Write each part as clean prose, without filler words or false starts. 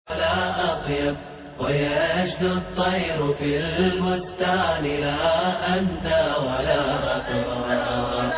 لا أطيب ويشدو الطير في البستان لا أنت ولا أطراب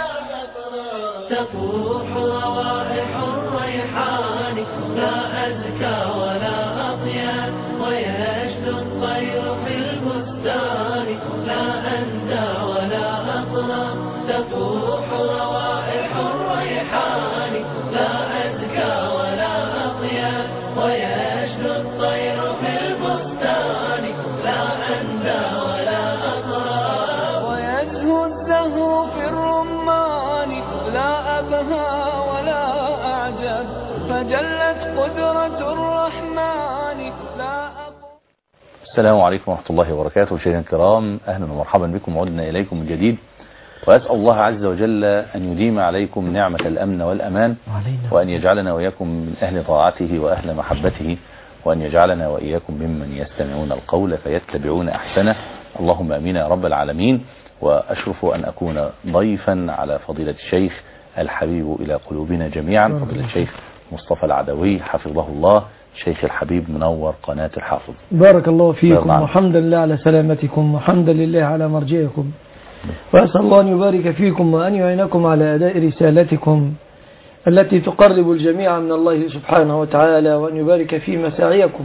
تفوح روائح الريحان لا أزكى ولا أطيب ويشدو الطير في البستان لا أنت ولا أطراب تفوح روائح الريحان لا أزكى ولا أطيب ويشدو الطير في البستان لا أندى ولا أطراب ويزهو الزهر في الرمان لا أبهى ولا أعجب فجلت قدرة الرحمن لا أقوى. السلام عليكم ورحمة الله وبركاته. مشاهدينا الكرام، أهلا ومرحبا بكم، عدنا إليكم من جديد، وأسأل الله عز وجل أن يديم عليكم نعمة الأمن والأمان، وأن يجعلنا وإياكم من أهل طاعته وأهل محبته، وأن يجعلنا وإياكم ممن يستمعون القول فيتبعون أحسنه. اللهم أمين يا رب العالمين. وأشرف أن أكون ضيفا على فضيلة الشيخ الحبيب إلى قلوبنا جميعا، فضيلة الشيخ مصطفى العدوي حفظه الله، شيخ الحبيب منور قناة الحافظ. بارك الله فيكم، وحمدا لله على سلامتكم، وحمدا لله على مرجعكم، وأسأل الله أن يبارك فيكم وأن يعينكم على أداء رسالتكم التي تقرب الجميع من الله سبحانه وتعالى، وأن يبارك في مساعيكم.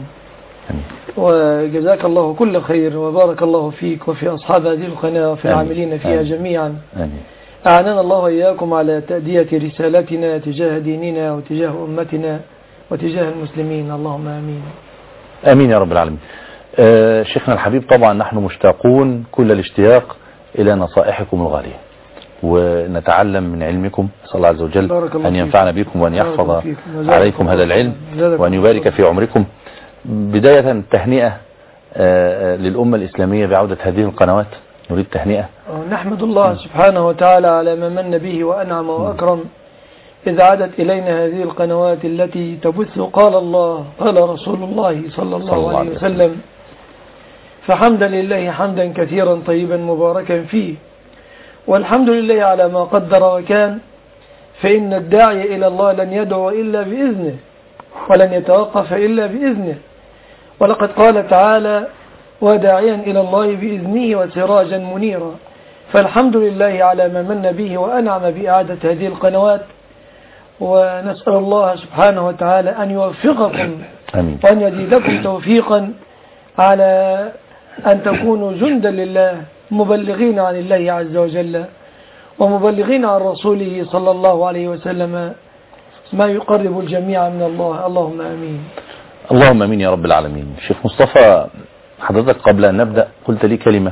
وجزاك الله كل خير، وبارك الله فيك وفي أصحاب هذه القناة وفي العاملين فيها جميعا. أعاننا الله وإياكم على تأدية رسالتنا تجاه ديننا وتجاه أمتنا وتجاه المسلمين، اللهم آمين. آمين يا رب العالمين. شيخنا الحبيب، طبعا نحن مشتاقون كل الاشتياق إلى نصائحكم الغالية، ونتعلم من علمكم. صلى الله عز وجل أن ينفعنا بكم وأن يحفظ عليكم هذا العلم وأن يبارك في عمركم. بداية تهنئة للأمة الإسلامية بعودة هذه القنوات، نريد تهنئة. نحمد الله سبحانه وتعالى على ما من به وأنعم وأكرم إذ عادت إلينا هذه القنوات التي تبث قال الله قال رسول الله صلى الله عليه وسلم. فحمدا لله حمدا كثيرا طيبا مباركا فيه، والحمد لله على ما قدر وكان، فإن الداعي إلى الله لن يدعو إلا بإذنه ولن يتوقف إلا بإذنه. ولقد قال تعالى: وداعيا إلى الله بإذنه وسراجا منيرا. فالحمد لله على ما من به وأنعم بإعادة هذه القنوات، ونسأل الله سبحانه وتعالى أن يوفقكم وأن يزيدكم توفيقا على أن تكونوا جندا لله، مبلغين عن الله عز وجل ومبلغين عن رسوله صلى الله عليه وسلم ما يقرب الجميع من الله، اللهم آمين. اللهم آمين يا رب العالمين. شيخ مصطفى، حضرتك قبل أن نبدأ قلت لي كلمة: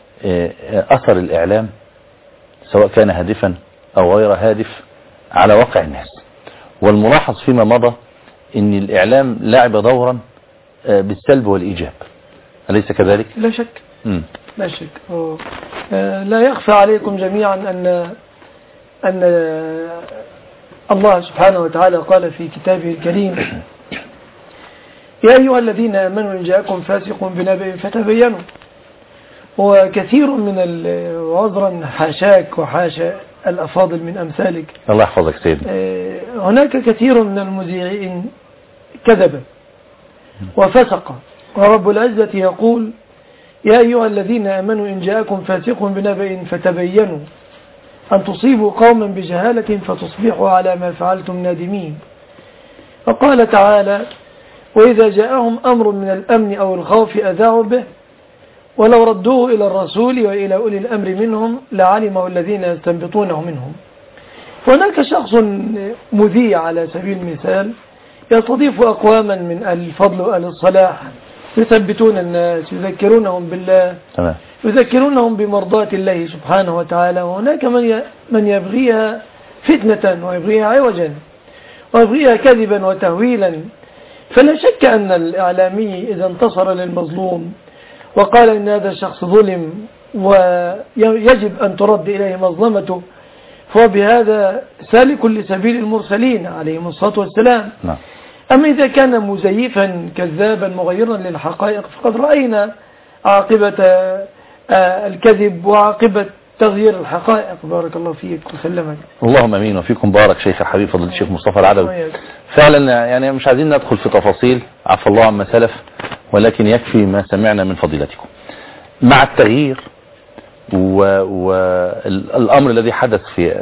أثر الإعلام سواء كان هادفا أو غير هادف على واقع الناس، والملاحظ فيما مضى أن الإعلام لعب دورا بالسلب والإيجاب، أليس كذلك؟ لا شك. لا شك. لا يخفى عليكم جميعا أن الله سبحانه وتعالى قال في كتابه الكريم: يا أيها الذين آمنوا إن جاءكم فاسق بنبأ فتبينوا. وكثير من وعذرا حاشاك وحاشا الأفاضل من أمثالك، الله يحفظك سيدي، هناك كثير من المذيعين كذب وفسق، ورب العزة يقول: يا أيها الذين آمنوا إن جاءكم فاسق بنبأ فتبينوا أن تصيبوا قوما بجهالة فتصبحوا على ما فعلتم نادمين. وقال تعالى: وإذا جاءهم أمر من الأمن أو الخوف أذاعوا به ولو ردوه إلى الرسول وإلى أولي الأمر منهم لعلمه الذين يستنبطونه منهم. هناك شخص مذيع على سبيل المثال يستضيف أقواما من الفضل وأهل الصلاح، يثبتون الناس، يذكرونهم بالله، يذكرونهم بمرضاة الله سبحانه وتعالى. وهناك من يبغيها فتنة ويبغيها عوجا ويبغيها كذبا وتهويلا. فلا شك أن الإعلامي إذا انتصر للمظلوم وقال إن هذا الشخص ظلم ويجب أن ترد إليه مظلمته، فهو بهذا سالك لسبيل المرسلين عليهم الصلاة والسلام. أما إذا كان مزيفا كذابا مغيرا للحقائق فقد رأينا عاقبة الكذب وعاقبة تغيير الحقائق. بارك الله فيك وسلمك. اللهم امين وفيكم. بارك شيخ الحبيب فضل الشيخ مصطفى العدوي. فعلا يعني مش عايزين ندخل في تفاصيل، عفى الله عما سلف، ولكن يكفي ما سمعنا من فضيلتكم. مع التغيير والأمر الذي حدث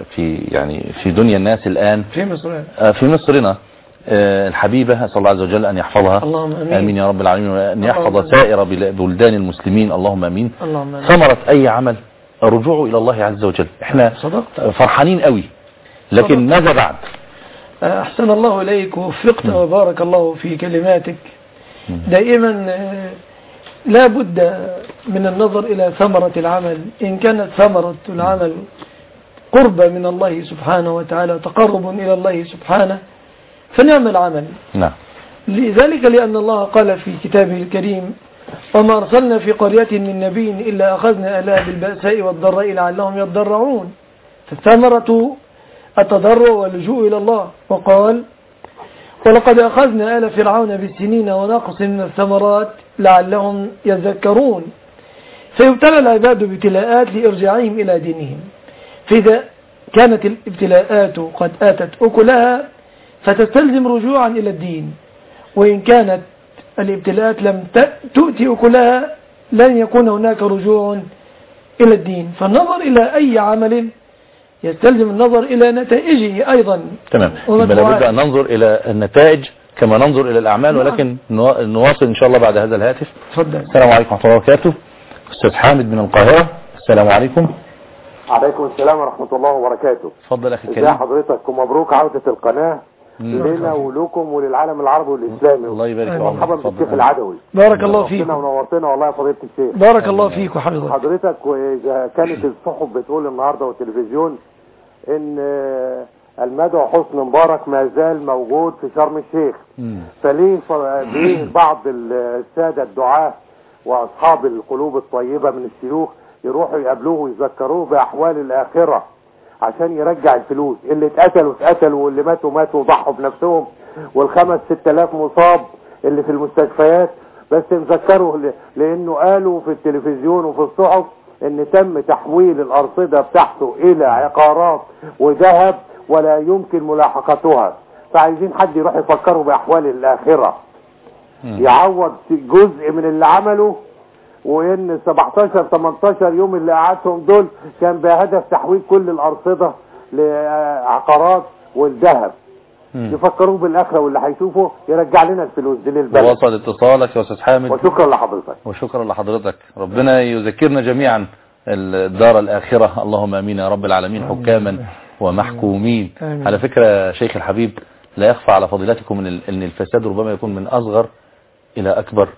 في دنيا الناس الآن في مصرنا الحبيبة، أسأل الله عز وجل أن يحفظها، اللهم أمين. آمين يا رب العالمين، وأن يحفظ سائر بلدان المسلمين، اللهم أمين. ثمرة أي عمل الرجوع إلى الله عز وجل. احنا فرحانين قوي، لكن ماذا بعد؟ أحسن الله إليك ووفقت وبارك الله في كلماتك. دائما لا بد من النظر إلى ثمرة العمل، إن كانت ثمرة العمل قرب من الله سبحانه وتعالى، تقرب إلى الله سبحانه، فنعم العمل. نعم. لذلك لأن الله قال في كتابه الكريم: وما أرسلنا في قرية من نبي إلا أخذنا أهلها بالبأساء والضراء لعلهم يضرعون. فالثمرة التضرع واللجوء إلى الله. وقال: ولقد أخذنا آل فرعون بالسنين ونقص من الثمرات لعلهم يذكرون. فيبتلى العباد بابتلاءات لإرجاعهم إلى دينهم، فإذا كانت الابتلاءات قد آتت أكلها فتستلزم رجوعا إلى الدين، وإن كانت الابتلاءات لم تؤتي أكلها لن يكون هناك رجوع إلى الدين. فالنظر إلى أي عمل يستلزم النظر إلى نتائجه أيضا. تمام. لابد أن ننظر إلى النتائج كما ننظر إلى الأعمال. ولكن نواصل إن شاء الله بعد هذا الهاتف. تفضل. السلام عليكم ورحمة الله وبركاته. أستاذ حامد من القاهرة. السلام عليكم. عليكم السلام ورحمة الله وبركاته. تفضل أخي الكريم. ازي حضرتك ومبروك عودة القناة لنا ولكم وللعالم العربي والإسلامي. الله يبارك فيك. مرحبا بالشيخ العدوي. بارك الله فيك. ونورتنا والله يا فضيلة الشيخ. بارك الله فيك وحفظك. حضرتك وإذا كانت الصحف بتقول النهاردة والتلفزيون إن المدعو حسني مبارك ما زال موجود في شرم الشيخ، فليه بعض السادة الدعاة وأصحاب القلوب الطيبة من الشيوخ يروحوا يقابلوه ويذكروه بأحوال الآخرة عشان يرجع الفلوس؟ اللي اتقتلوا واللي ماتوا وضحوا بنفسهم، وال5-6 مصاب اللي في المستشفيات، بس نذكروا لأنه قالوا في التلفزيون وفي الصحف ان تم تحويل الأرصدة بتاعته إلى عقارات وذهب ولا يمكن ملاحقتها. فعايزين حد يروح يفكروا بأحوال الآخرة، يعوض جزء من اللي عمله، وإن 17-18 يوم اللي قعدتهم دول كان بهدف تحويل كل الأرصدة لعقارات والذهب. يفكروا بالآخرة، واللي هيشوفه يرجع لنا الفلوس دي للبلد. وصل اتصالك يا أستاذ حامد، وشكرا لحضرتك. وشكرا لحضرتك. ربنا يذكرنا جميعا الدار الآخرة، اللهم امين يا رب العالمين، حكاما ومحكومين. على فكرة شيخ الحبيب، لا يخفى على فضيلتكم ان الفساد ربما يكون من أصغر إلى أكبر.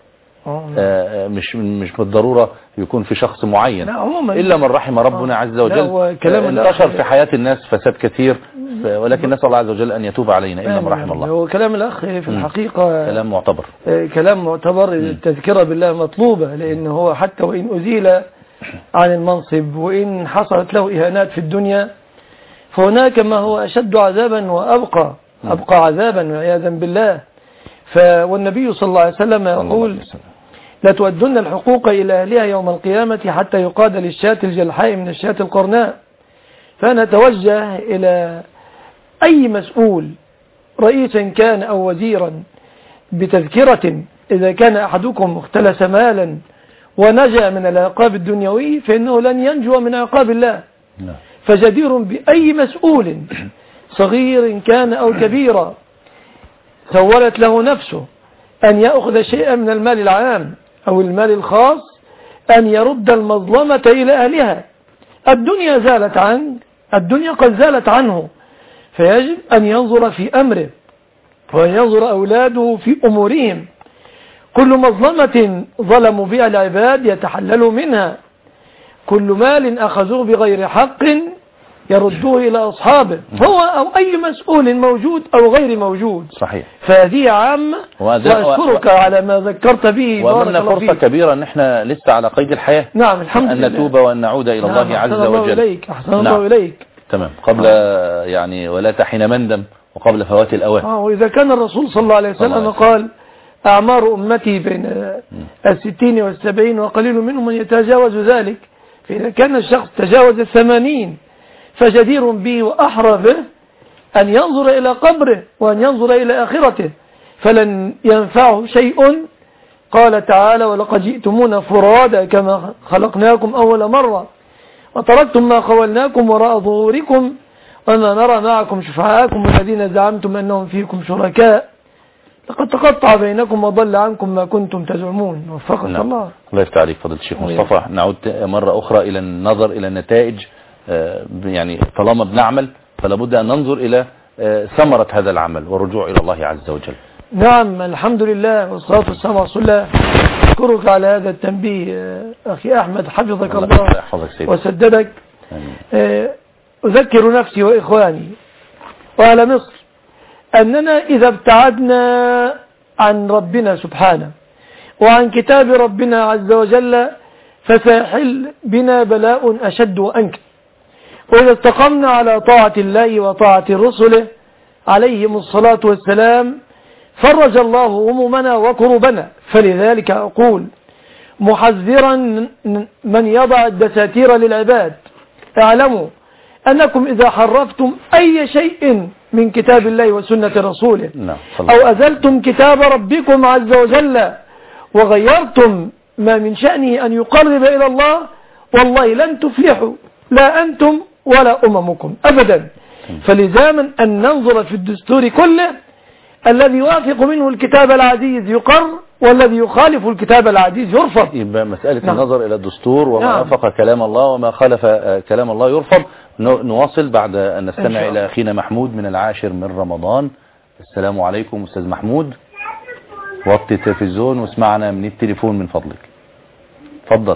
مش بالضرورة يكون في شخص معين، إلا من رحم ربنا عز وجل. انتشر في حياة الناس فساد كثير، ولكن نسأل الله عز وجل أن يتوب علينا إلا من رحم الله. هو كلام الأخ في الحقيقة كلام معتبر. كلام معتبر. التذكرة بالله مطلوبة، لأنه هو حتى وإن أزيل عن المنصب وإن حصلت له إهانات في الدنيا، فهناك ما هو أشد عذابا وأبقى عذابا والعياذا بالله. والنبي صلى الله عليه وسلم يقول: لا تؤدن الحقوق إلى أهلها يوم القيامة حتى يقاد للشاة الجلحاء من الشاة القرناء. فأنا أتوجه إلى أي مسؤول، رئيسا كان أو وزيرا، بتذكرة: إذا كان أحدكم اختلس مالا ونجا من العقاب الدنيوي فإنه لن ينجو من عقاب الله. فجدير بأي مسؤول صغير كان أو كبيرا سولت له نفسه أن يأخذ شيئا من المال العام أو المال الخاص أن يرد المظلمة إلى أهلها. الدنيا قد زالت عنه، فيجب أن ينظر في أمره وأن ينظر أولاده في أمورهم. كل مظلمة ظلموا بها العباد يتحللوا منها، كل مال أخذوه بغير حق يردوه إلى أصحابه، هو أو أي مسؤول موجود أو غير موجود. صحيح. فهذه عامة، وأشكرك على ما ذكرت به. وأمرنا فرصة كبيرة أن احنا لسه على قيد الحياة. نعم، الحمد لله. أن نتوب وأن نعود إلى الله عز وجل. أحسن الله إليك. تمام. قبل ولا تحين مندم وقبل فوات الأوان. وإذا كان الرسول صلى الله عليه وسلم قال: أعمار أمتي بين 60 و70 وقليل منهم من يتجاوز ذلك، فإذا كان الشخص تجاوز 80 فجدير به وأحرى به أن ينظر إلى قبره وأن ينظر إلى آخرته فلن ينفعه شيء. قال تعالى ولقد جئتمونا فرادا كما خلقناكم أول مرة وتركتم ما خولناكم وراء ظهوركم وما نرى معكم شفعاءكم الذين زعمتم أنهم فيكم شركاء لقد تقطع بينكم وضل عنكم ما كنتم تزعمون. وفقك الله. الله يفتح عليك فضيلة الشيخ مصطفى. نعود مرة أخرى إلى النظر إلى النتائج. يعني طالما بنعمل فلا بد أن ننظر إلى ثمرة هذا العمل والرجوع إلى الله عز وجل. نعم الحمد لله والصلاة والسلام على رسول الله. أشكرك على هذا التنبيه أخي أحمد حفظك الله وسددك. أذكر نفسي وإخواني وأهل مصر أننا إذا ابتعدنا عن ربنا سبحانه وعن كتاب ربنا عز وجل فسيحل بنا بلاء أشد وأنكى. وإذا استقمنا على طاعة الله وطاعة رسله عليهم الصلاة والسلام فرج الله همومنا وكربنا. فلذلك أقول محذرا من يضع الدساتير للعباد اعلموا أنكم إذا حرفتم أي شيء من كتاب الله وسنة رسوله أو أزلتم كتاب ربكم عز وجل وغيرتم ما من شأنه أن يقرب إلى الله والله لن تفلحوا لا أنتم ولا أممكم أبدا. فلزاما أن ننظر في الدستور كله الذي يوافق منه الكتاب العزيز يقر والذي يخالف الكتاب العزيز يرفض. يبقى مسألة النظر إلى الدستور وما وافق كلام الله وما خالف كلام الله يرفض. نواصل بعد أن نستمع إلى أخينا محمود من 10 من رمضان. السلام عليكم أستاذ محمود. وطي التلفزيون واسمعنا من التليفون من فضلك. تفضل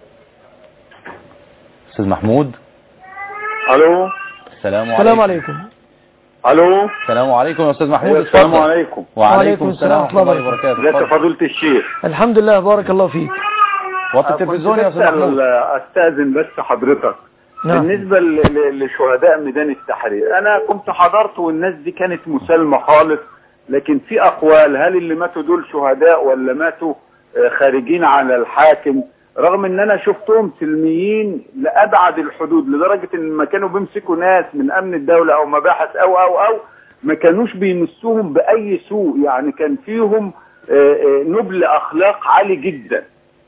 أستاذ محمود. ألو السلام عليكم. ألو السلام عليكم يا أستاذ محمود. السلام عليكم. وعليكم السلام ورحمة الله وبركاته. ازيك فضيلة الشيخ؟ الحمد لله بارك الله فيك. وطي التلفزيون يا أستاذ محمود. أستاذن بس حضرتك. نعم. بالنسبة لشهداء ميدان التحرير أنا كنت حضرت والناس دي كانت مسالمة خالص لكن في أقوال هل اللي ماتوا دول شهداء ولا ماتوا خارجين على الحاكم رغم ان انا شفتهم سلميين لأبعد الحدود لدرجة ان ما كانوا بيمسكوا ناس من امن الدولة او مباحث او ما كانوش بيمسوهم بأي سوء يعني كان فيهم نبل اخلاق عالي جدا.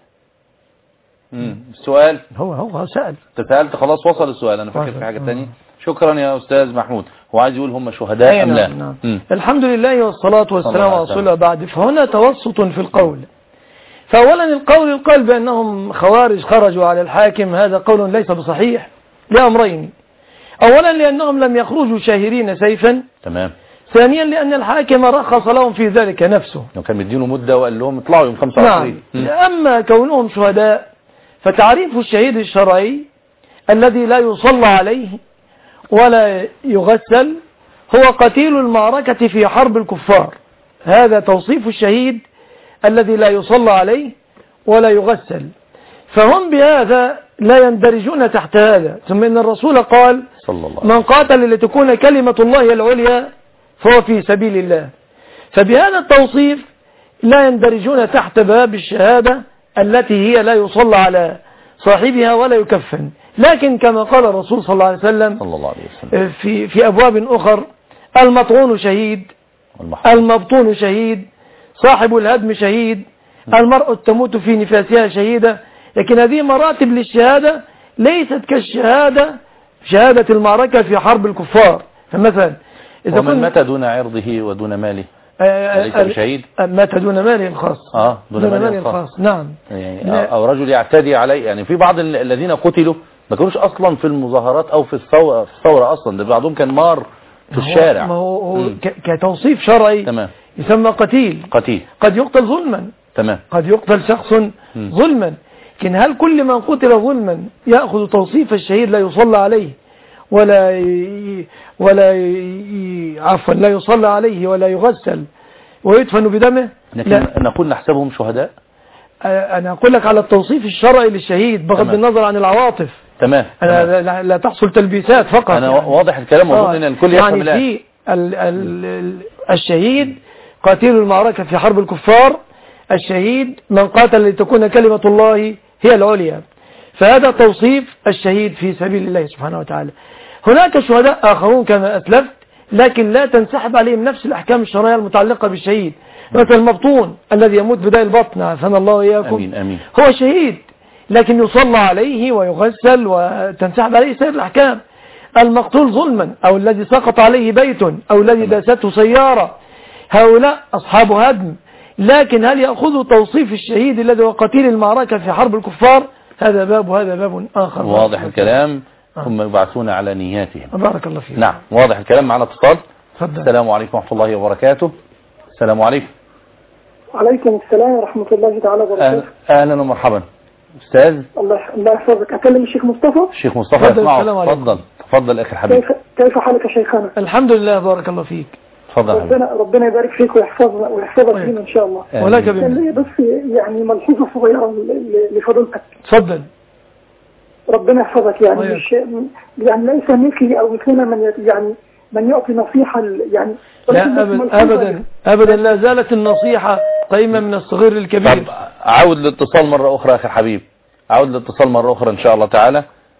السؤال هو سأل تسألت خلاص وصل السؤال. انا فاكر في حاجة تانية. شكرا يا أستاذ محمود. هو عايز يقول هم شهداء أم لا؟ نعم. الحمد لله والصلاة والسلام على رسول الله. بعد فهنا توسط في القول. فأولا القول بأنهم خوارج خرجوا على الحاكم هذا قول ليس بصحيح لأمرين. أولا لأنهم لم يخرجوا شاهرين سيفا. تمام. ثانيا لأن الحاكم رخص لهم في ذلك نفسه. كان مدينه مدة وقال لهم اطلعوا يوم 25. نعم. أما كونهم شهداء فتعريف الشهيد الشرعي الذي لا يصلى عليه ولا يغسل هو قتيل المعركة في حرب الكفار. هذا توصيف الشهيد الذي لا يصلى عليه ولا يغسل. فهم بهذا لا يندرجون تحت هذا. ثم إن الرسول قال من قاتل لتكون كلمة الله العليا فهو في سبيل الله. فبهذا التوصيف لا يندرجون تحت باب الشهادة التي هي لا يصلى على صاحبها ولا يكفن. لكن كما قال الرسول صلى الله عليه وسلم في أبواب أخر المطعون شهيد المبطون شهيد صاحب الهدم شهيد المرأة تموت في نفاسها شهيدة. لكن هذه مراتب للشهادة ليست شهادة المعركة في حرب الكفار. فمثلا إذا ومن مات دون عرضه ودون ماله ليس بشهيد. مات دون ماله الخاص. دون ماله الخاص. نعم. يعني أو رجل يعتدي عليه. يعني في بعض الذين قتلوا ما كانوش أصلا في المظاهرات أو في الثورة أصلا. ده بعضهم كان مار في الشارع. ما هو كتوصيف شرعي. تمام. يسمى قتيل. قد يقتل ظلما. تمام. قد يقتل شخص ظلما. لكن هل كل من قتل ظلما يأخذ توصيف الشهيد لا يصلى عليه عفوا لا يصلى عليه ولا يغسل ويدفن بدمه؟ لا. نقول نحسبهم شهداء. أنا أقول لك على التوصيف الشرعي للشهيد بغض النظر عن العواطف. تمام. لا تحصل تلبيسات فقط. أنا يعني واضح الكلام وأظن أن الكل يفهم. يعني في الشهيد قاتل المعركة في حرب الكفار. الشهيد من قاتل لتكون كلمة الله هي العليا. فهذا توصيف الشهيد في سبيل الله سبحانه وتعالى. هناك شهداء آخرون كما أسلفت لكن لا تنسحب عليهم نفس الأحكام الشرعية المتعلقة بالشهيد. مثل المبطون الذي يموت بداء البطن عافانا الله وإياكم، أمين أمين. هو شهيد لكن يصلى عليه ويغسل وتنسحب عليه سائر الأحكام. المقتول ظلما أو الذي سقط عليه بيت أو الذي داسته سيارة، هؤلاء أصحاب هدم، لكن هل يأخذوا توصيف الشهيد الذي هو قتيل المعركة في حرب الكفار؟ هذا باب وهذا باب آخر. واضح الكلام. هم يبعثون على نياتهم. بارك الله فيك. نعم واضح الكلام. معنا اتصال. تفضل. السلام عليكم ورحمة الله وبركاته. السلام عليكم. وعليكم السلام ورحمة الله تعالى وبركاته. أهلا ومرحبا أستاذ. الله يحفظك. أكلم الشيخ مصطفى. الشيخ مصطفى يسمعه. تفضل أخي الحبيب. كيف حالك يا شيخنا؟ الحمد لله بارك الله فيك. تفضل. ربنا يبارك فيك ويحفظك فينا إن شاء الله. ولك بس يعني ملحوظة صغيرة لفضلتك. تفضل. ربنا يحفظك. يعني مش يعني ليس مثلي أو مثلنا من يعطي نصيحة يعني. لا أبدا لا زالت النصيحة قيمة من الصغير للكبير. طب عاود الاتصال مرة أخرى أخي الحبيب. عاود الاتصال مرة أخرى إن شاء الله تعالى.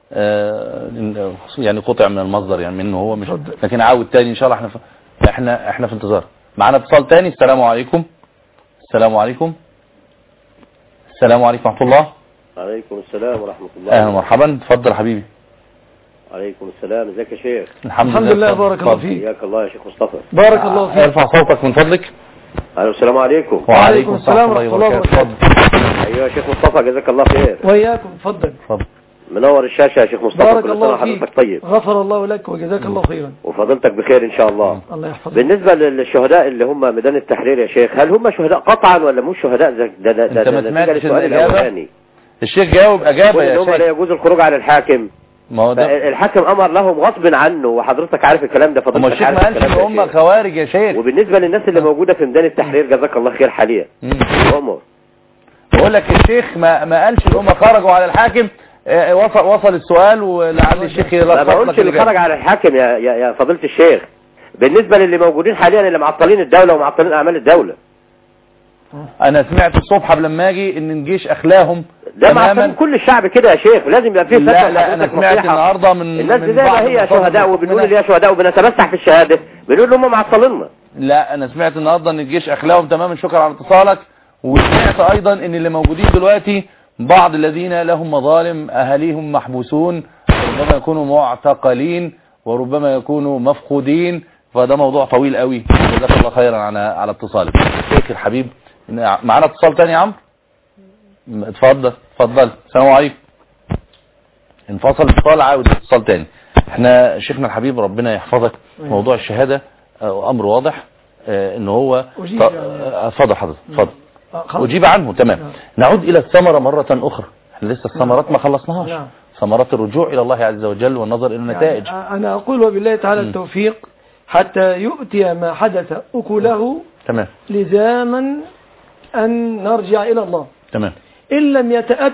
يعني قطع من المصدر يعني منه هو مش، لكن عاود تاني إن شاء الله. احنا في انتظار. معنا اتصال تاني. السلام عليكم. السلام عليكم. السلام عليكم ورحمة الله. عليكم السلام ورحمة الله. أهلا ومرحبا. تفضل حبيبي. عليكم السلام. ازيك يا شيخ؟ الحمد لله بارك الله فيك. حياك الله يا شيخ مصطفى. بارك الله فيك. ارفع صوتك من فضلك. السلام عليكم. وعليكم السلام ورحمة الله وبركاته. ايوه يا شيخ مصطفى جزاك الله خير. وإياكم. تفضل. منور الشاشة يا شيخ مصطفى. بارك الله فيك. حضرتك طيب. غفر الله لك وجزاك الله خيرا. وفضلتك بخير ان شاء الله. الله يحفظك. بالنسبة للشهداء اللي هم ميدان التحرير يا شيخ، هل هم شهداء قطعا ولا مش شهداء؟ انت ما سمعتش الإجابة؟ الشيخ جاوب أجابة يا شيخ. لا يجوز الخروج على الحاكم. ما هو ده الحاكم امر لهم غصب عنه، وحضرتك عارف الكلام ده. فضلتك الشيخ ما قالش ان هم خوارج يا شيخ. وبالنسبة للناس اللي موجودة في ميدان التحرير جزاك الله خير حاليا امر. بقول لك الشيخ ما قالش ان هم خرجوا على الحاكم. وصل السؤال ولعل الشيخ ما بقولش اللي خرج على الحاكم يا فضيلة الشيخ. بالنسبة للي موجودين حاليا اللي معطلين الدولة ومعطلين اعمال الدولة. انا سمعت الصبح قبل ما اجي ان الجيش اخلاهم ده معطلين كل الشعب كده يا شيخ. لازم يبقى فيه لا انا سمعت النهارده من الناس دي هي شهداء، وبنقول اللي هي شهداء وبنتمسح في الشهادة، بنقول هم معطليننا. لا انا سمعت النهارده ان الجيش اخلاهم تماما. شكرا على اتصالك. وسمعت ايضا ان اللي موجودين دلوقتي بعض الذين لهم مظالم اهاليهم محبوسون، ربما يكونوا معتقلين وربما يكونوا مفقودين، فده موضوع طويل قوي. جزاك الله خيرا على اتصالك شيخ الحبيب. معنا اتصال تاني يا عمرو. اتفضل. السلام عليكم. انفصل الاتصال عاود اتصال تاني. احنا شيخنا الحبيب ربنا يحفظك. موضوع الشهادة امر واضح ان هو اتفضل حضرتك اتفضل. أجيب عنه تمام. نعود إلى الثمرة مرة أخرى. احنا لسه الثمرات ما خلصناهاش. ثمرات الرجوع إلى الله عز وجل والنظر إلى النتائج. أنا أقول وبالله تعالى التوفيق حتى يؤتي ما حدث أكله. تمام. لزاما أن نرجع إلى الله. تمام. إن لم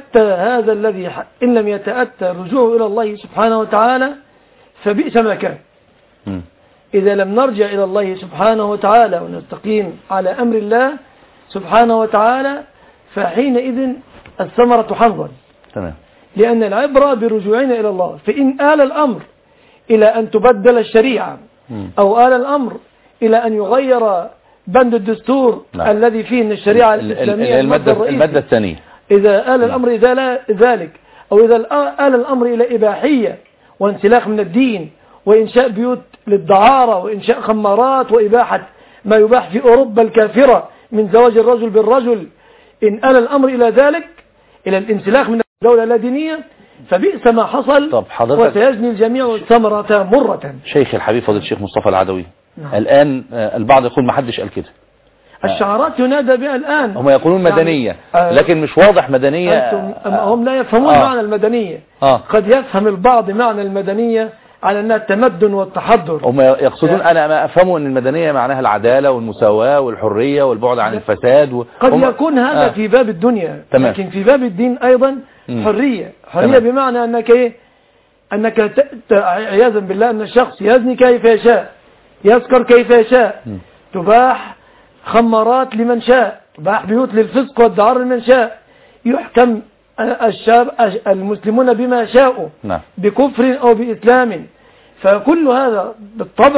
يتأتى الرجوع إلى الله سبحانه وتعالى فبئس ما كان. إذا لم نرجع إلى الله سبحانه وتعالى ونستقيم على أمر الله سبحانه وتعالى فحينئذ الثمرة حنظل. تمام. لأن العبرة برجوعنا إلى الله. فإن آل الأمر إلى أن تبدل الشريعة أو آل الأمر إلى أن يغير بند الدستور الذي فيه أن الشريعة الإسلامية المادة الثانية، إذا آل الأمر إذا ذلك أو إذا آل الأمر إلى إباحية وانسلاخ من الدين وإنشاء بيوت للدعارة وإنشاء خمارات وإباحة ما يباح في أوروبا الكافرة من زواج الرجل بالرجل، إن آل الأمر إلى ذلك إلى الانسلاخ من الدولة اللادينية فبئس ما حصل وسيجني الجميع الثمرة مرة. شيخ الحبيب فضيلة الشيخ مصطفى العدوي. الآن البعض يقول ما حدش قال كده. الشعارات ينادى بها الآن. هم يقولون مدنية لكن مش واضح مدنية. هم لا يفهمون معنى المدنية. قد يفهم البعض معنى المدنية على أنها التمدن والتحضر. هم يقصدون أنا ما أفهمه أن المدنية معناها العدالة والمساواة والحرية والبعد عن الفساد قد يكون هذا في باب الدنيا. تمام. لكن في باب الدين أيضا حرية. حرية بمعنى أنك إيه؟ أنك عياذا بالله أن الشخص يزني كيف يشاء، يسكر كيف يشاء، تباح خمارات لمن شاء، تباح بيوت للفسق والدعار لمن شاء، يحكم المسلمون بما شاءوا بكفر أو بإسلام. فكل هذا بالطبع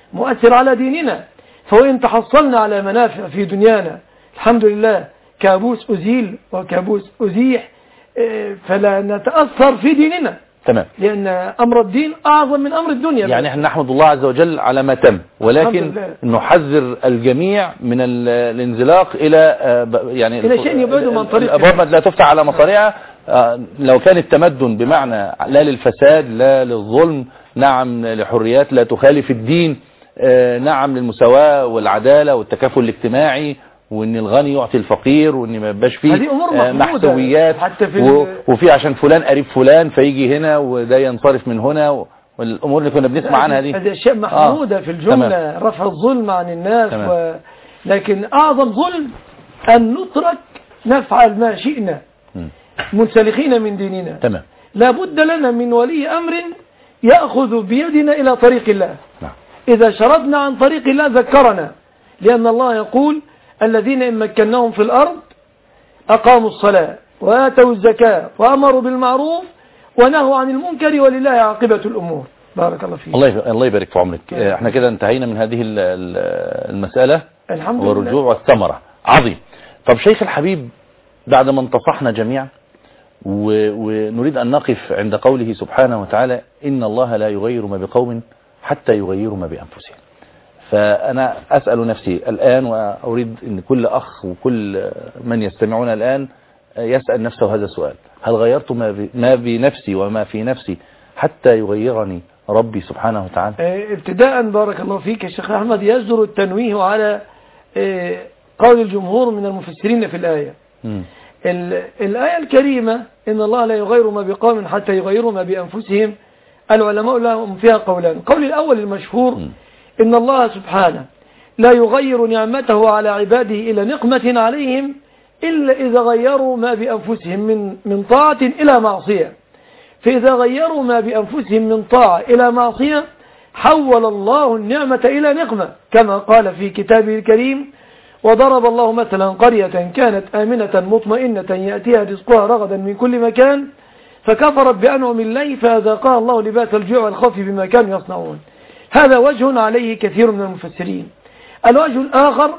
مؤثر على ديننا. فوإن تحصلنا على منافع في دنيانا الحمد لله، كابوس أزيل وكابوس أزيح، فلا نتأثر في ديننا. تمام. لأن أمر الدين أعظم من أمر الدنيا. يعني احنا نحمد الله عز وجل على ما تم، ولكن نحذر الجميع من الانزلاق إلى يعني إلى شيء يبعده من طريق الأبواب لا تفتح على مصاريعها. لو كان التمدن بمعنى لا للفساد لا للظلم، نعم لحريات لا تخالف الدين، نعم للمساواة والعدالة والتكافل الاجتماعي، وان الغني يعطي الفقير، وان ما يبقاش فيه محسوبيات وفي عشان فلان قريب فلان فيجي هنا وده ينصرف من هنا، والامور اللي كنا بنسمع عنها دي هذه اشياء محمودة في الجملة. رفع الظلم عن الناس لكن اعظم ظلم ان نترك نفعل ما شئنا منسلخين من ديننا. تمام. لا بد لنا من ولي امر يأخذ بيدنا الى طريق الله. اذا شردنا عن طريق الله ذكرنا، لان الله يقول الذين إن مكناهم في الأرض أقاموا الصلاة وآتوا الزكاة وأمروا بالمعروف ونهوا عن المنكر ولله عاقبة الأمور. بارك الله فيك. الله يبارك في عمرك. احنا كده انتهينا من هذه المسألة، الحمد لله، والرجوع والثمرة. عظيم. طب شيخ الحبيب، بعد ما انتصحنا جميعا ونريد أن نقف عند قوله سبحانه وتعالى إن الله لا يغير ما بقوم حتى يغيروا ما بأنفسهم، فأنا أسأل نفسي الآن، وأريد أن كل أخ وكل من يستمعون الآن يسأل نفسه هذا السؤال: هل غيرت ما بنفسي وما في نفسي حتى يغيرني ربي سبحانه وتعالى؟ ابتداء بارك الله فيك يا شيخ أحمد، يجدر التنويه على قول الجمهور من المفسرين في الآية. الآية الكريمة إن الله لا يغير ما بقوم حتى يغيروا ما بأنفسهم، العلماء لهم فيها قولان. القول الأول المشهور إن الله سبحانه لا يغير نعمته على عباده إلى نقمة عليهم إلا إذا غيروا ما بأنفسهم من طاعة إلى معصية. فإذا غيروا ما بأنفسهم من طاعة إلى معصية حول الله النعمة إلى نقمة، كما قال في كتابه الكريم: وضرب الله مثلا قرية كانت آمنة مطمئنة يأتيها رزقها رغدا من كل مكان فكفرت بأنعم الله فأذاقها الله لباس الجوع والخوف بما كانوا يصنعون. هذا وجه عليه كثير من المفسرين. الوجه الآخر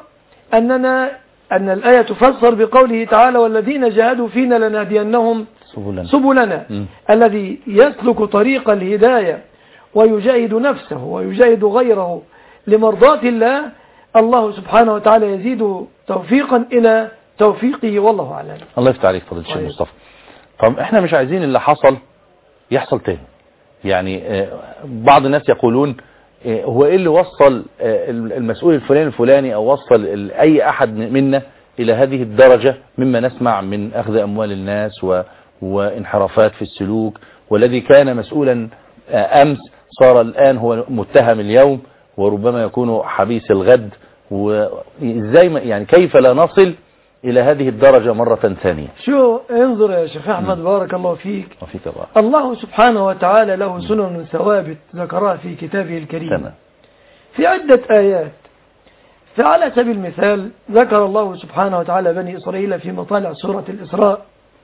أن الآية تفسر بقوله تعالى: والذين جاهدوا فينا لنهدينهم سبلنا. الذي يسلك طريق الهداية ويجاهد نفسه ويجاهد غيره لمرضاة الله، الله سبحانه وتعالى يزيد توفيقا إلى توفيقه، والله أعلم. الله يفتح عليك فضيلة الشيخ مصطفى. طب احنا مش عايزين اللي حصل يحصل تاني. يعني بعض الناس يقولون هو ايه اللي وصل المسؤول الفلاني او وصل اي احد منا الى هذه الدرجة مما نسمع من اخذ اموال الناس وانحرافات في السلوك، والذي كان مسؤولا امس صار الان هو متهم اليوم وربما يكون حبيس الغد. وازاي يعني كيف لا نصل الى هذه الدرجة مرة ثانية؟ شو انظر يا شيخ احمد بارك الله فيك. وفيك الله. الله سبحانه وتعالى له سنن ثوابت ذكرها في كتابه الكريم. تمام. في عدة آيات. فعلى سبيل المثال ذكر الله سبحانه وتعالى بني إسرائيل في مطالع سورة الإسراء.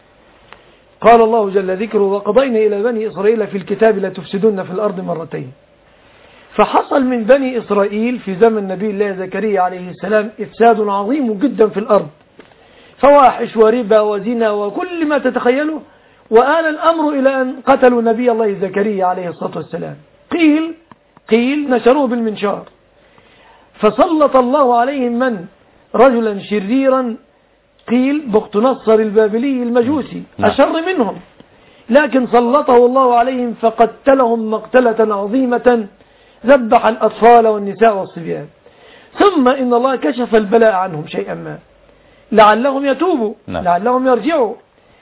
قال الله جل ذكره: وقضينا إلى بني إسرائيل في الكتاب لتفسدن في الأرض مرتين. فحصل من بني إسرائيل في زمن نبي الله زكريا عليه السلام إفساد عظيم جدا في الأرض، فواحش وربا وزنا وكل ما تتخيله، وآل الأمر إلى أن قتلوا نبي الله زكريا عليه الصلاة والسلام. قيل نشروه بالمنشار، فسلط الله عليهم من رجلا شريرا قيل بخت نصر البابلي المجوسي أشر منهم، لكن سلطه الله عليهم فقتلهم مقتلة عظيمة ذبح الأطفال والنساء والصبيان. ثم إن الله كشف البلاء عنهم شيئا ما لعلهم يتوبوا لعلهم يرجعوا،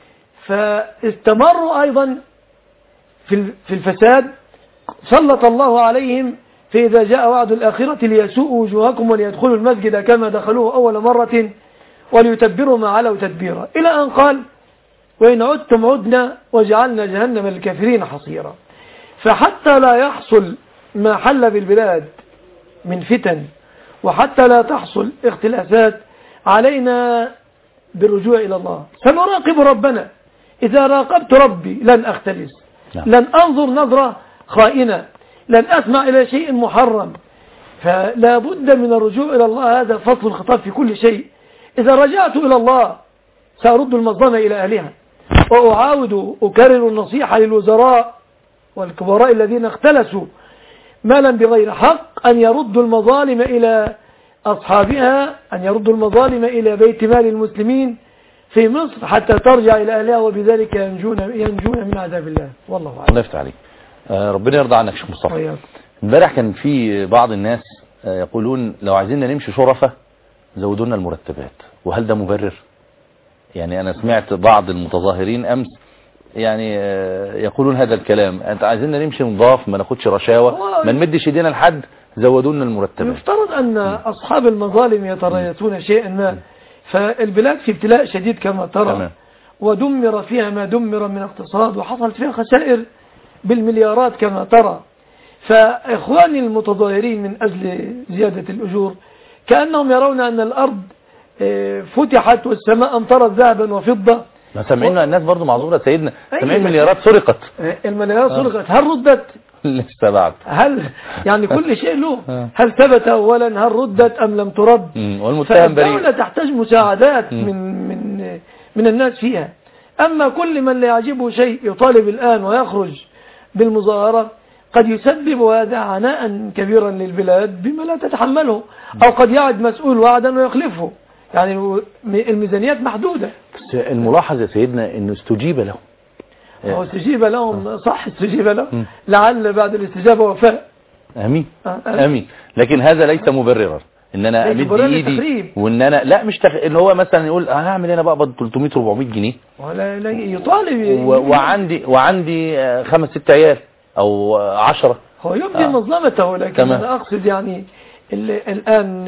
فاستمروا أيضا في الفساد. سلط الله عليهم: فإذا جاء وعد الآخرة ليسوءوا وجوهكم وليدخلوا المسجد كما دخلوه أول مرة وليتبروا ما علوا تدبيرا، إلى أن قال: وإن عدتم عدنا وجعلنا جهنم للكافرين حصيرا. فحتى لا يحصل ما حل بالبلاد من فتن، وحتى لا تحصل اختلافات، علينا بالرجوع إلى الله. سنراقب ربنا. إذا راقبت ربي لن أختلس، لن أنظر نظرة خائنة، لن أسمع إلى شيء محرم. فلا بد من الرجوع إلى الله. هذا فصل الخطاب في كل شيء. إذا رجعت إلى الله سأرد المظلمة إلى أهلها، وأعاود أكرر النصيحة للوزراء والكبراء الذين اختلسوا مالا بغير حق أن يردوا المظالم إلى أصحابها، أن يردوا المظالم إلى بيت مال المسلمين في مصر حتى ترجع إلى أهلها، وبذلك ينجون من عذاب الله. والله أعلم. الله يفتح عليك. ربنا يرضى عنك شيخ مصطفى. امبارح كان في بعض الناس يقولون لو عايزين نمشي شرفة زودوا لنا المرتبات، وهل ده مبرر؟ يعني أنا سمعت بعض المتظاهرين أمس يعني يقولون هذا الكلام، أنت عايزين نمشي نضاف، ما ناخدش رشاوى، ما نمدش ايدينا لحد، زودوا لنا المرتبات. يفترض أن أصحاب المظالم يتريثون شيئا ما، فالبلاد في ابتلاء شديد كما ترى، ودمر فيها ما دمر من اقتصاد، وحصلت فيها خسائر بالمليارات كما ترى. فإخواني المتظاهرين من أجل زيادة الأجور كأنهم يرون أن الأرض فتحت والسماء أمطرت ذهبا وفضة. ما سامعين الناس برضو معذورة سيدنا، 80 مليارات سرقت. المليارات سرقت، هل ردت؟ لسه بعد. هل يعني كل شيء له، هل ثبت أولا، هل ردت أم لم ترد؟ والمتهم بريء. فالدولة تحتاج مساعدات من الناس فيها. أما كل من لا يعجبه شيء يطالب الآن ويخرج بالمظاهرة قد يسبب هذا عناء كبيرا للبلاد بما لا تتحمله، أو قد يعد مسؤول وعدا ويخلفه. يعني الميزانيات محدودة. بس الملاحظ يا سيدنا انه استجيب له. هو استجيب لهم، صح، استجيب لهم، لعل بعد الاستجابة وفاء. امين امين. لكن هذا ليس مبررا ان انا امد ايدي وان انا لا مش ان هو مثلا يقول هعمل انا بقبض 300 400 جنيه ولا يطالب وعندي 5 6 عيال او 10. هو يبدي مظلمته، لكن انا اقصد يعني الان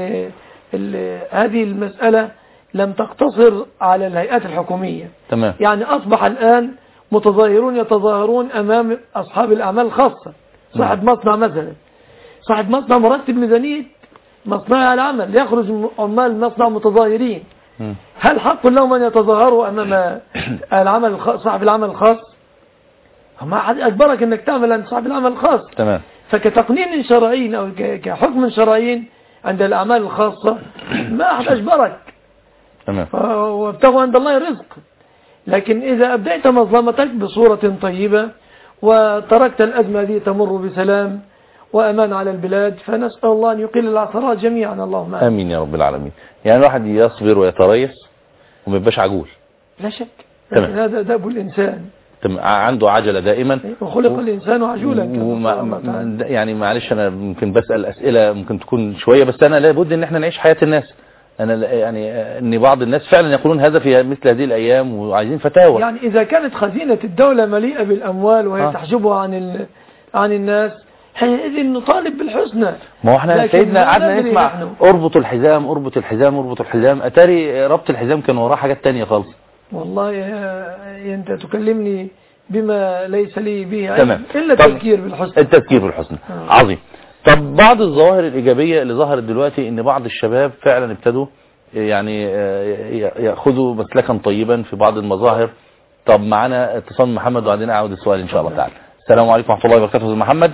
هذه المسألة لم تقتصر على الهيئات الحكومية. تمام. يعني أصبح الآن متظاهرون يتظاهرون أمام أصحاب الأعمال الخاصة. صاحب مصنع مثلا، صاحب مصنع مرتب ميزانية مصنع العمل، يخرج عمال مصنع متظاهرين. هل حق لهم أن يتظاهروا أمام صاحب العمل الخاص؟ ما أحد أجبرك أنك تعمل عند صاحب العمل الخاص. تمام. فكتقنين شرعي أو كحكم شرعي عند الأعمال الخاصة ما أحد أجبرك. تمام. وابتغوا عند الله الرزق. لكن إذا أبدأت مظلمتك بصورة طيبة وتركت الأزمة دي تمر بسلام وأمان على البلاد، فنسأل الله أن يقل العثرات جميعا. اللهم آمين يا رب العالمين. يعني الواحد يصبر ويتريث وما يبقاش عجول. لا شك. تمام. هذا داب الإنسان. عنده عجلة دائما، وخلق الإنسان عجولا. يعني معلش أنا ممكن بسأل أسئلة ممكن تكون شوية، بس أنا لابد أن احنا نعيش حياة الناس. أنا يعني أن بعض الناس فعلا يقولون هذا في مثل هذه الأيام وعايزين فتاوى. يعني إذا كانت خزينة الدولة مليئة بالأموال وهي تحجبها عن الناس، حينئذ نطالب بالحسنى. ما هو احنا سيدنا قعدنا نسمع اربط الحزام اربط الحزام اربط الحزام، أتاري ربط الحزام كان وراه حاجات تانية خالص. والله أنت تكلمني بما ليس لي به تمام. إلا التذكير بالحسنى. التذكير بالحسنى. عظيم. طب بعض الظواهر الإيجابية اللي ظهرت دلوقتي ان بعض الشباب فعلا ابتدوا يعني يأخذوا مسلكا طيبا في بعض المظاهر. طب معنا اتصال محمد وبعدين اعود السؤال ان شاء الله تعالى. السلام عليكم ورحمة الله وبركاته. استاذ محمد.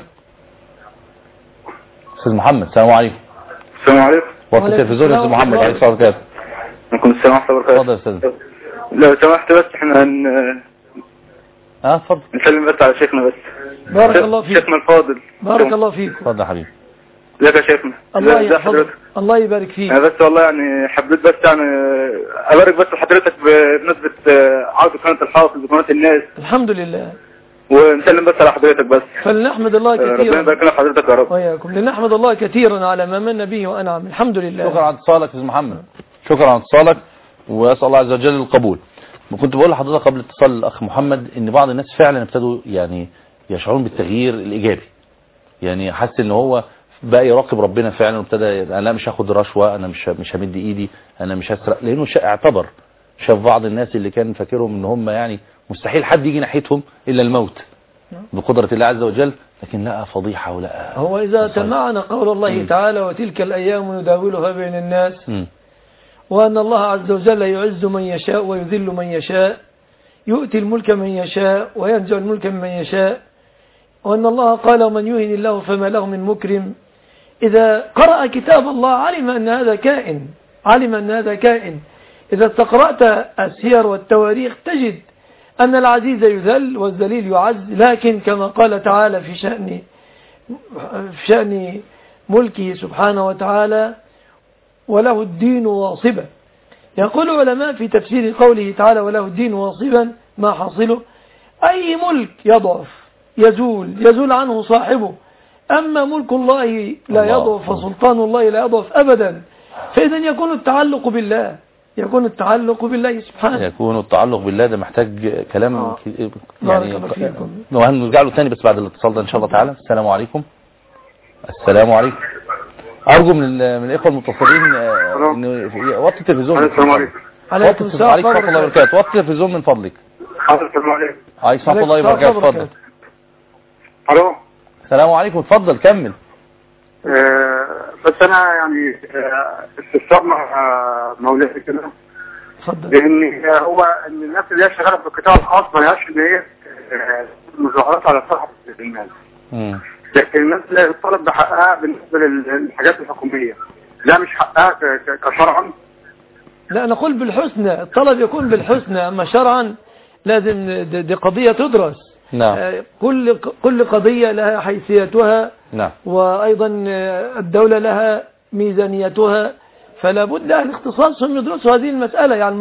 استاذ محمد السلام عليكم. السلام عليكم. وقت التلفزيون يا استاذ محمد عليه الصلاة والسلام. عليكم السلام ورحمة الله وبركاته. اتفضل يا استاذ. لو سمحت بس احنا اتفضل. نسلم بس على شيخنا بس. بارك الله فيك. شيخنا الفاضل. بارك الله فيك. اتفضل يا حبيبي. ازيك يا شيخنا؟ الله يحفظك. الله يبارك فيك. انا بس والله يعني حبيت بس يعني ابارك بس لحضرتك بمناسبة عودة قناة الحافظ وقناة الناس. الحمد لله. ونسلم بس على حضرتك بس. فلنحمد الله كثيرا. ربنا يبارك لك حضرتك يا رب. وياكم. لنحمد الله كثيرا على ما من به وانعم. الحمد لله. شكرا على اتصالك استاذ محمد. شكرا على اتصالك واسال الله عز وجل القبول. وكنت بقول لحضرتك قبل اتصال الاخ محمد ان بعض الناس فعلا ابتدوا يعني يشعرون بالتغيير الايجابي. يعني حس ان هو بقى يراقب ربنا فعلا وابتدى انا مش هاخد رشوه، انا مش همد ايدي، انا مش هسرق، لانه اعتبر شاف بعض الناس اللي كان فاكرهم ان هم يعني مستحيل حد يجي ناحيتهم الا الموت بقدرة الله عز وجل، لكن لقى فضيحة ولقى. هو إذا تمعنا قول الله تعالى وتلك الأيام نداولها بين الناس وأن الله عز وجل يعز من يشاء ويذل من يشاء، يؤتي الملك من يشاء وينزع الملك من يشاء، وأن الله قال ومن يهن الله فما له من مكرم، إذا قرأ كتاب الله علم أن هذا كائن. إذا استقرأت السير والتواريخ تجد أن العزيز يذل والذليل يعز، لكن كما قال تعالى في شأن ملكه سبحانه وتعالى وله الدين واصبا. يقول العلماء في تفسير قوله تعالى وله الدين واصبا ما حاصله؟ أي ملك يضعف يزول عنه صاحبه، أما ملك الله لا يضعف وسلطان الله لا يضعف أبدا. فإذا يكون التعلق بالله سبحانه. يكون التعلق بالله ده محتاج كلام يعني وهنرجع له ثاني بس بعد الاتصال ده إن شاء الله تعالى. السلام عليكم. أرجو من الإخوة المتصلين إن وطي التلفزيون. السلام عليكم. عليكم السلام ورحمة الله وبركاته. وطي التلفزيون من فضلك. السلام عليكم. عليكم ورحمة الله وبركاته. اتفضل. الو. السلام عليكم. اتفضل كمل. بس انا يعني استفسار مع مولاي كده. اتفضل. لان هو ان الناس اللي هي شغاله في القطاع الخاص ما لهاش ان هي مظاهرات على صحه الناس. لكن الناس اللي بتطالب بحقها بالنسبه للحاجات الحكوميه لا مش حقها كشرعا. لا نقول بالحسنى، الطلب يكون بالحسنى، اما شرعا لازم دي قضيه تدرس. نعم. كل قضيه لها حيثيتها. نعم. وايضا الدوله لها ميزانيتها، فلا بد ان اختصاصهم يدرسوا هذه المساله. يعني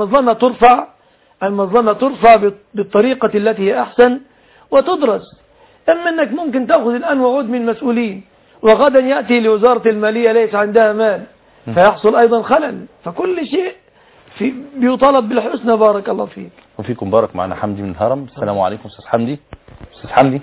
المظلمه ترفع بالطريقه التي هي احسن وتدرس. اما انك ممكن تاخذ الان وعود من مسؤولين وغدا ياتي لوزاره الماليه ليس عندها مال فيحصل ايضا خلل. فكل شيء بيطالب بالحسنى. بارك الله فيك. وفيكم بارك. معنا حمدي من الهرم. السلام عليكم استاذ حمدي. استاذ حمدي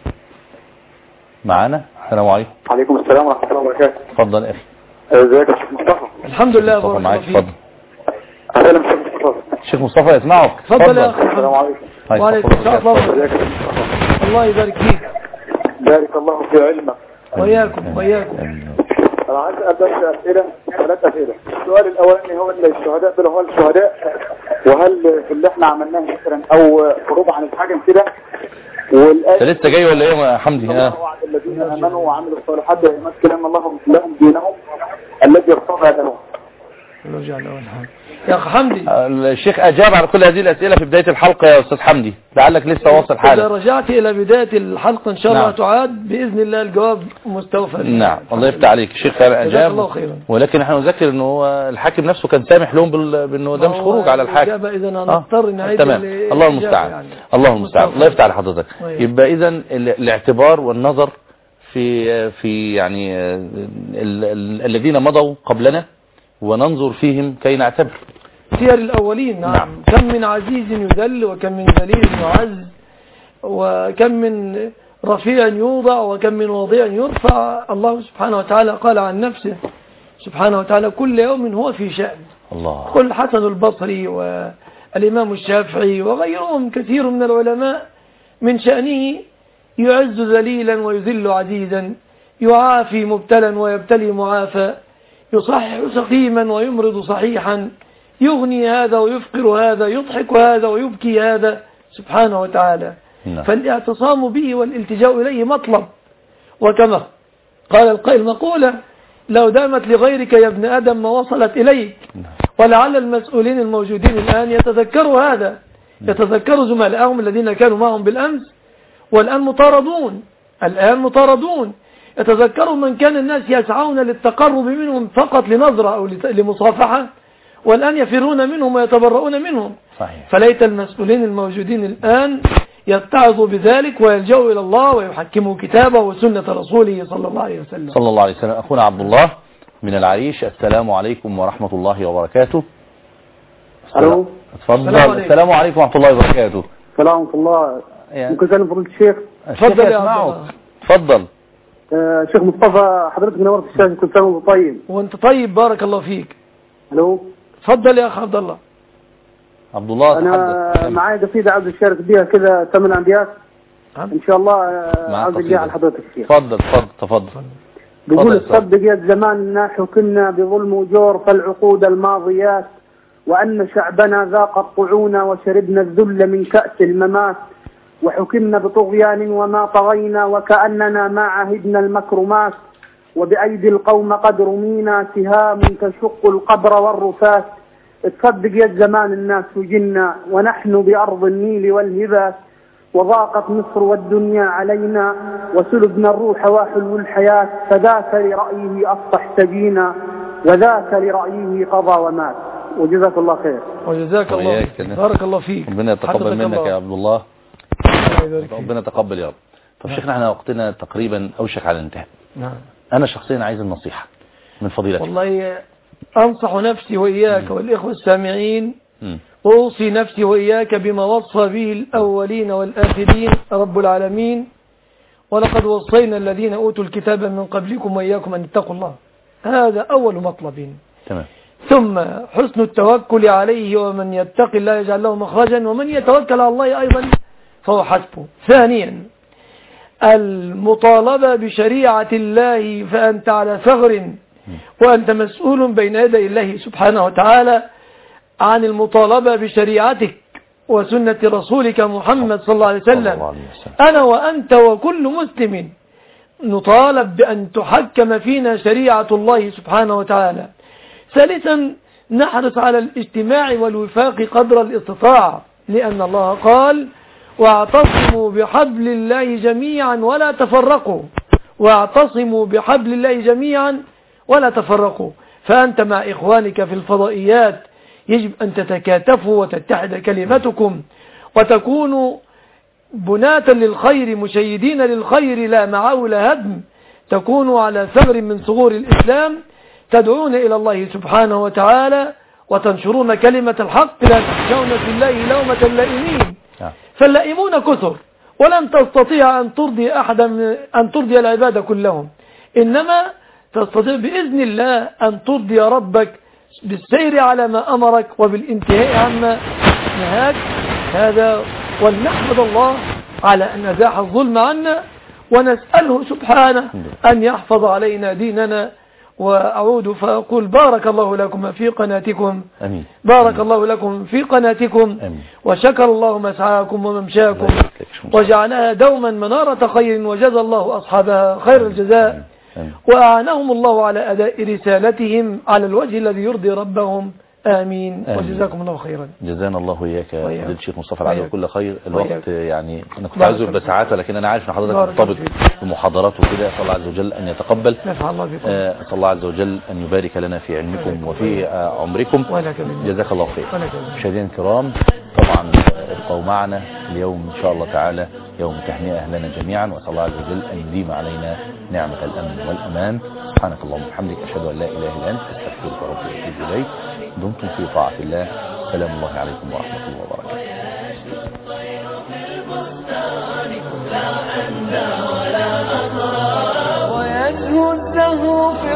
معنا. السلام عليكم. وعليكم السلام ورحمه الله وبركاته. اتفضل يا اخي. ازيك يا شيخ مصطفى؟ الحمد لله. بارك الله فيك. اتفضل. اهلا بك شيخ مصطفى. الشيخ مصطفى يسمعك. اتفضل يا اخي. السلام عليكم. وعليكم السلام. الله يبارك فيك. بارك الله في علمك. وياكم. انا عايز اسال ثلاث اسئله. السؤال الاولاني هو الشهداء دول هو الشهداء، وهل في اللي احنا عملناه مثلا او خروج عن الحاكم كده؟ انت لسه جاي ولا ايه يا حمدي؟ وعد الذين امنوا وعملوا الصالحات ليمكنن الله لهم دينهم الذي ارتضى لهم. نرجع لاول حاجه يا اخ حمدي. الشيخ اجاب على كل هذه الاسئله في بدايه الحلقه يا استاذ حمدي، لعلك لسه واصل حالك. اذا رجعت الى بدايه الحلقه ان شاء الله تعاد باذن الله الجواب مستوفى. نعم الله يفتح عليك. الشيخ اجاب، ولكن احنا نذكر انه هو الحاكم نفسه كان سامح لهم بانه ده مش خروج على الحاكم. اذا هنضطر نعيد. تمام. الله المستعان يعني. الله المستعان. الله يفتح على حضرتك. يبقى اذا الاعتبار والنظر في يعني الذين مضوا قبلنا وننظر فيهم كي نعتبر سير الأولين. نعم. كم من عزيز يذل وكم من ذليل يعز وكم من رفيع يوضع وكم من وضيع يرفع. الله سبحانه وتعالى قال عن نفسه سبحانه وتعالى كل يوم هو في شأن. الله. قل الحسن البصري والإمام الشافعي وغيرهم كثير من العلماء من شأنه يعز ذليلا ويذل عزيزا، يعافي مبتلا ويبتلي معافى، يصحح سقيما ويمرض صحيحا، يغني هذا ويفقر هذا، يضحك هذا ويبكي هذا سبحانه وتعالى. فالاعتصام به والالتجاء إليه مطلب. وكما قال القائل مقولة لو دامت لغيرك يا ابن آدم ما وصلت إليك. ولعل المسؤولين الموجودين الآن يتذكروا هذا، يتذكروا زملائهم الذين كانوا معهم بالأمس والآن مطاردون. يتذكروا من كان الناس يسعون للتقرب منهم فقط لنظرة أو لمصافحة، والآن يفرون منهم ويتبرؤون منهم. صحيح. فليت المسؤولين الموجودين الآن يتعظوا بذلك ويلجأوا إلى الله ويحكموا كتابه وسنة رسوله صلى الله عليه وسلم. صلى الله عليه وسلم. أخونا عبد الله من العريش. السلام عليكم ورحمة الله وبركاته. الو. اتفضل. السلام عليكم ورحمة الله وبركاته. السلام ورحمة الله. ممكن أسأل فضيلة الشيخ؟ اتفضل يا عبد. اتفضل. شيخ مصطفى حضرتك منورت الشاشة، كل سنة وانت طيب. وانت طيب بارك الله فيك. الو. اتفضل يا اخ عبد الله. عبد الله انا معايا قصيدة عاوز اشارك بيها كده 8 أبيات ان شاء الله. عاوز اجيها على حضرتك الشيخ. تفضل. بيقول تصدق يا زماننا حكمنا بظلم وجور فالعقود الماضيات، وأن شعبنا ذاق الطعون وشربنا الذل من كأس الممات، وحكمنا بطغيان وما طغينا وكأننا ما عهدنا المكرمات، وبأيدي القوم قد رمينا سهام تشق القبر والرفات. تصدق يا زمان الناس وجنا ونحن بأرض النيل والهبات، وضاقت مصر والدنيا علينا وسلبنا الروح وحلو الحياة، فذاك لرأيه أصبح سجينا وذاك لرأيه قضى ومات. وجزاك الله خير. وجزاك الله بارك الله فيك. ربنا يتقبل منك يا عبد الله. ربنا يتقبل يا رب. طب شيخنا احنا وقتنا تقريبا أوشك على الانتهاء. نعم. أنا شخصيا عايز النصيحة من فضيلتك. والله أنصح نفسي وإياك والإخوة السامعين، أوصي نفسي وإياك بما وصى به الأولين والآخرين رب العالمين، ولقد وصينا الذين أوتوا الكتاب من قبلكم وإياكم أن اتقوا الله. هذا أول مطلب. تمام. ثم حسن التوكل عليه، ومن يتق الله يجعل له مخرجا ومن يتوكل على الله أيضا فهو حسبه. ثانيا المطالبة بشريعة الله، فأنت على ثغر وأنت مسؤول بين يدي الله سبحانه وتعالى عن المطالبة بشريعتك وسنة رسولك محمد صلى الله عليه وسلم. أنا وأنت وكل مسلم نطالب بأن تحكم فينا شريعة الله سبحانه وتعالى. ثالثا نحرص على الاجتماع والوفاق قدر الاستطاعة، لأن الله قال واعتصموا بحبل الله جميعا ولا تفرقوا، واعتصموا بحبل الله جميعا ولا تفرقوا. فأنت مع إخوانك في الفضائيات يجب أن تتكاتفوا وتتحد كلمتكم وتكونوا بناة للخير مشيدين للخير لا معول هدم، تكونوا على ثغر من ثغور الإسلام تدعون إلى الله سبحانه وتعالى وتنشرون كلمة الحق لا تخشون في الله لومة اللائمين. فاللائمون كثر ولن تستطيع أن ترضي العباد كلهم، إنما تستطيع بإذن الله أن ترضي ربك بالسير على ما أمرك وبالانتهاء عما نهاك. هذا ولنحمد الله على أن أزاح الظلم عنا، ونسأله سبحانه أن يحفظ علينا ديننا. وأعود فأقول بارك الله لكم في قناتكم. أمين. بارك الله لكم في قناتكم. أمين. وشكر الله مسعاكم وممشاكم وجعلها دوما منارة خير، وجزى الله أصحابها خير الجزاء، وأعانهم الله على أداء رسالتهم على الوجه الذي يرضي ربهم. آمين. وجزاكم الله خيرا. جزانا الله وإياك فضيلة الشيخ مصطفى العدوي كل خير. الوقت يعني أنا كنت عايزه بساعات، لكن أنا عارف أن حضرتك مرتبط بمحاضرات وكده. أسأل الله عز وجل أن يتقبل. أسأل الله عز وجل أن يبارك لنا في علمكم وفي عمركم. جزاك الله خير. مشاهدينا الكرام، طبعا ابقوا معنا اليوم إن شاء الله تعالى يوم تهنئة لنا جميعا، وأسأل الله عز وجل أن يديم علينا نعمة الأمن والأمان. سبحانك اللهم وبحمدك، أشهد أن لا إله إلا أنت، أستغفرك وأتوب إليك. دمتم في طاعة الله. سلام الله عليكم ورحمة الله وبركاته. ويزهو الزهو في